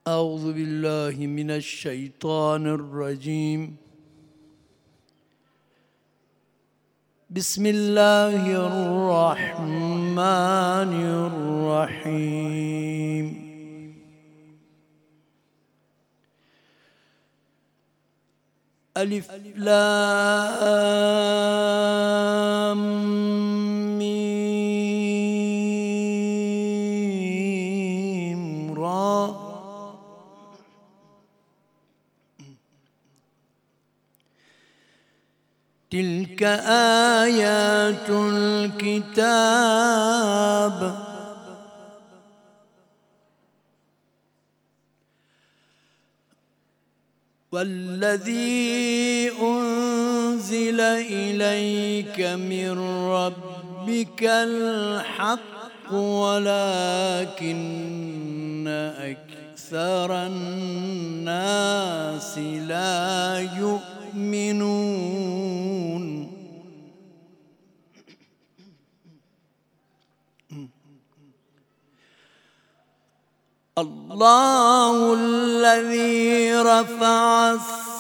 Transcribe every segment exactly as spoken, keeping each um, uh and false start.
أعوذ بالله من الشيطان الرجيم. بسم الله الرحمن الرحيم. ألف لام ميم را. تلك آيات الكتاب والذي أنزل إليك من ربك الحق ولكن أكثر الناس لا يؤمنون. الله الذي رفع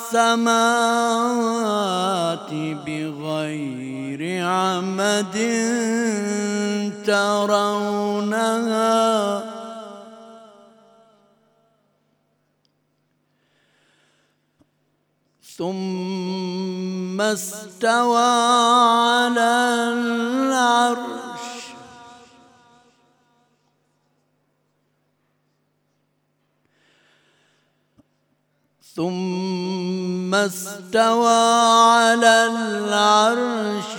السماوات بغير عمد ترونها ثم استوى على العرش ثم استوى على العرش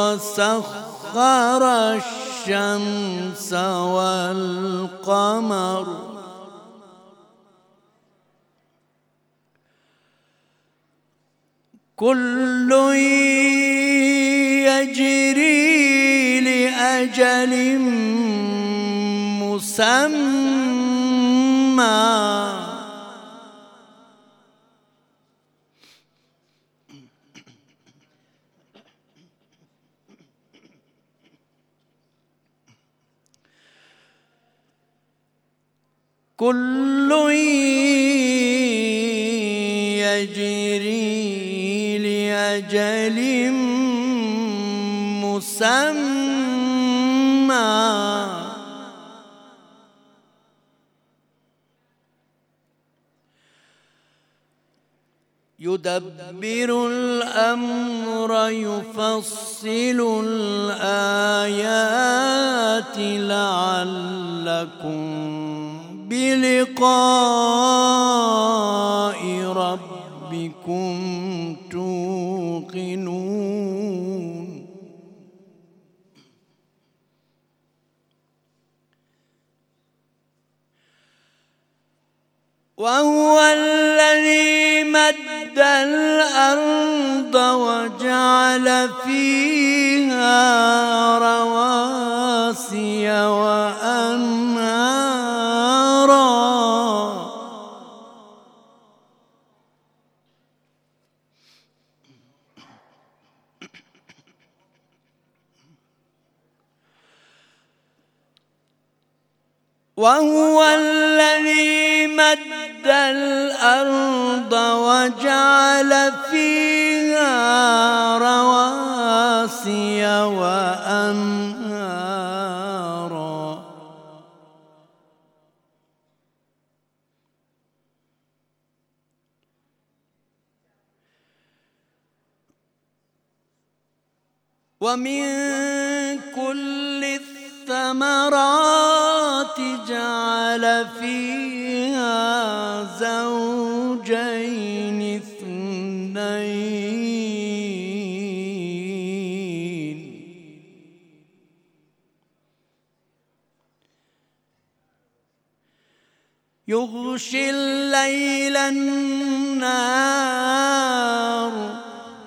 وسخر الشمس والقمر كل يجري لأجل مسمى. كل يجري لأجل مسمى يدبر الأمر يفصل الآيات لعلكم بلقاء ربكم توقنون. وهو الذي مد الأرض وجعل فيها رواسي وأنهارا وهو الذي مد الأرض وجعل فيها رواسي وأنهارا ومن كل الثمرات جعل فيها زوجين اثنين يغشي الليل النهار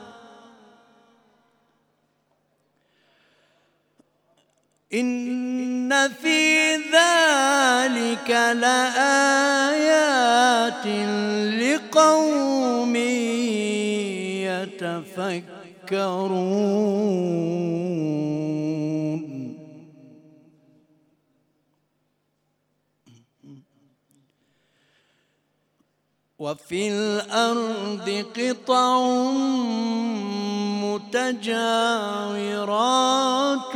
إن في ذلك لآيات لقوم يتفكرون. وفي الأرض قطع متجاورات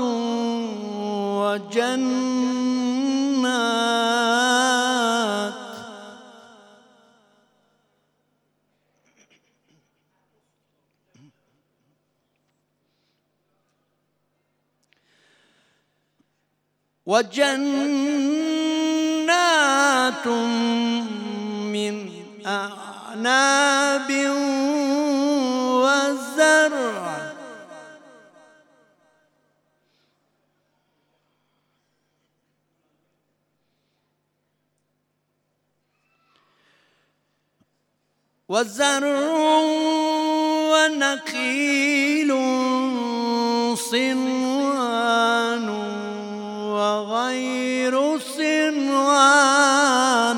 وجنات وجنات من أعناب وزرع وزرع ونخيل صنوان وغير صنوان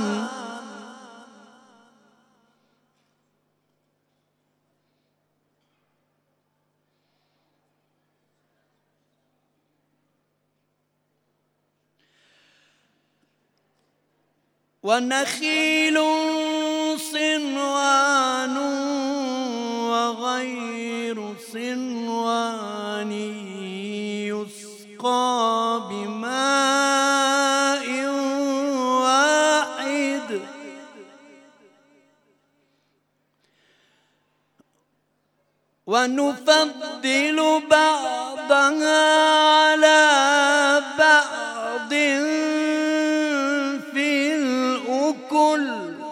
ونخيل صنوان وغير صنوان يسقى بماء واحد ونفضل بعضها على بعض في الأكل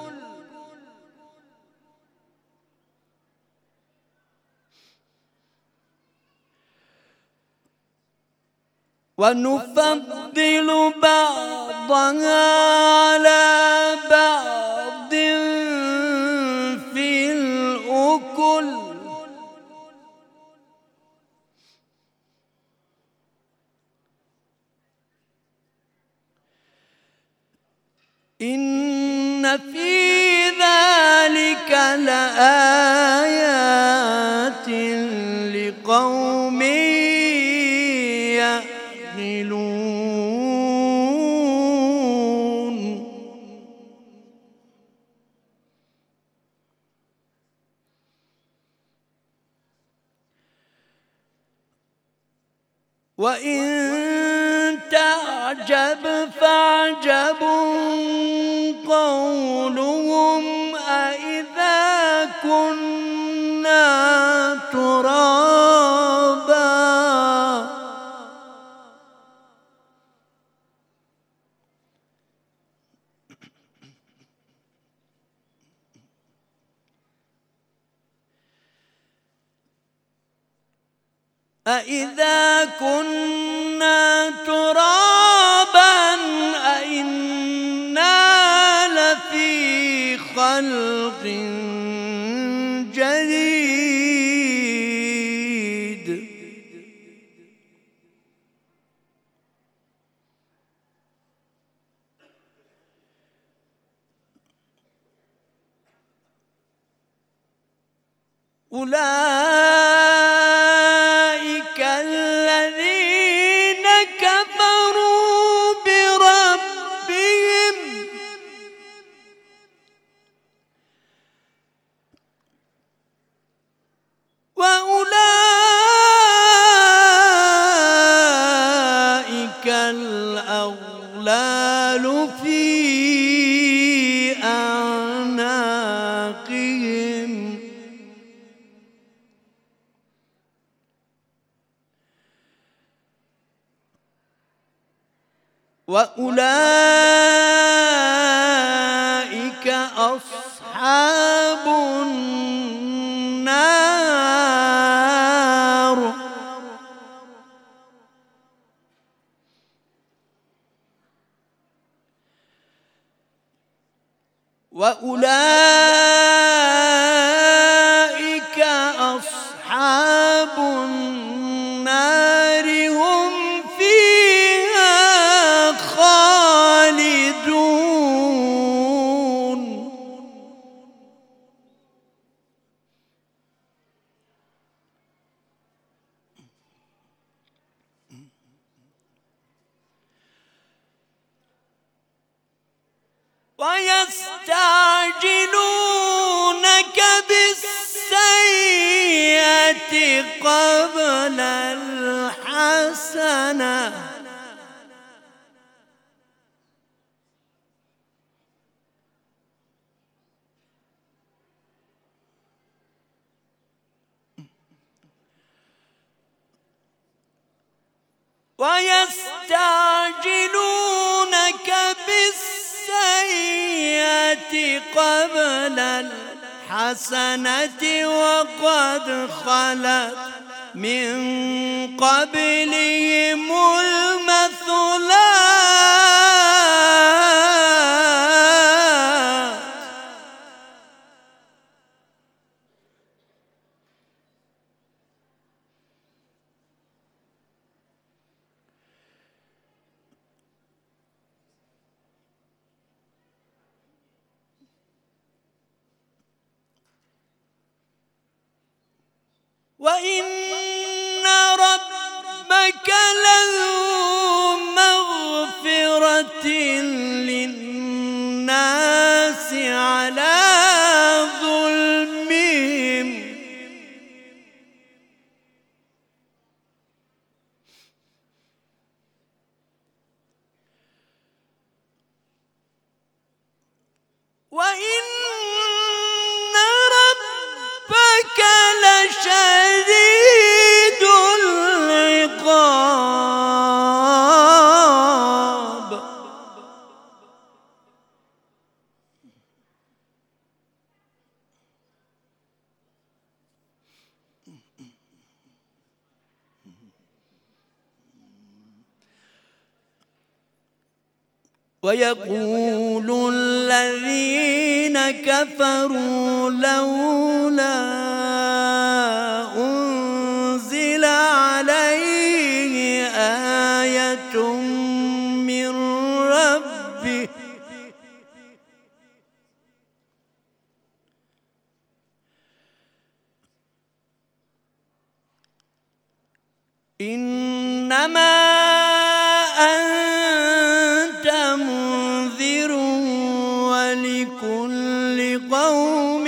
ونفضل بعضها على بعض في الأكل إن في ذلك لآيات لقوم يعقلون وإن تعجب فعجب قولهم أإذا كنا ترابا أإذا كنا ترابا أإنا لفي خلق جديد أولئك الذين كفروا بربهم وأولئك الأغلال في أعناقهم وأولئك أصحاب النار وأولئك أصحاب النار هم فيها خالدون ويستعجلون قبل الحسنة. ويستعجلونك بالسيئة قبل الحسنة وقد خلت من قبلهم المثلات. وإن ربك لذو مغفرة للناس على ظلمهم وإن ربك لشديد العقاب. ويقول الذين كفروا لولا أنزل عليه آية من ربه إنما أنت منذر ولكل قوم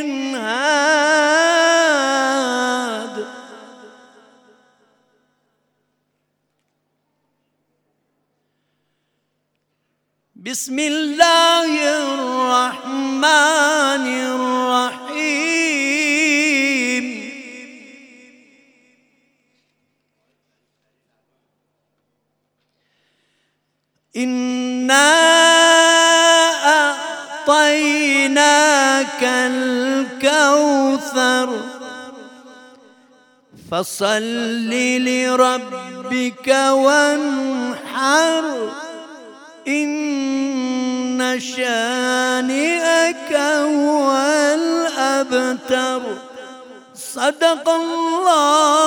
هاد. بسم الله الرحمن الرحيم. إنا أعطيناك الكوثر فصل لربك وانحر إن شانئك هو الأبتر. صدق الله